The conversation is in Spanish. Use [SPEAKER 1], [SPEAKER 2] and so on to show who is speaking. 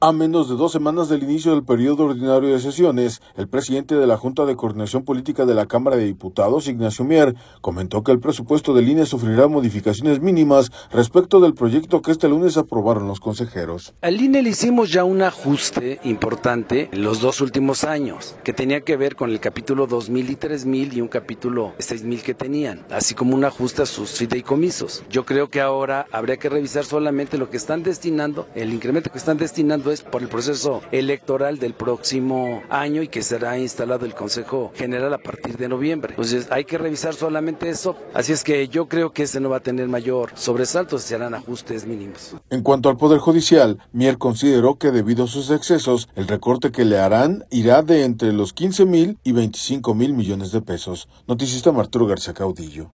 [SPEAKER 1] A menos de 2 semanas del inicio del periodo ordinario de sesiones, el presidente de la Junta de Coordinación Política de la Cámara de Diputados, Ignacio Mier, comentó que el presupuesto del INE sufrirá modificaciones mínimas respecto del proyecto que este lunes aprobaron los consejeros.
[SPEAKER 2] Al INE le hicimos ya un ajuste importante en los 2 últimos años, que tenía que ver con el capítulo 2000 y 3000 y un capítulo 6000 que tenían, así como un ajuste a sus fideicomisos. Yo creo que ahora habría que revisar solamente lo que están destinando, el incremento que están destinando es por el proceso electoral del próximo año y que será instalado el Consejo General a partir de noviembre. Entonces hay que revisar solamente eso, así es que yo creo que no va a tener mayor sobresalto, serán ajustes mínimos.
[SPEAKER 1] En cuanto al Poder Judicial, Mier consideró que debido a sus excesos, el recorte que le harán irá de entre los 15,000 y 25,000 millones de pesos. Noticista Arturo García Caudillo.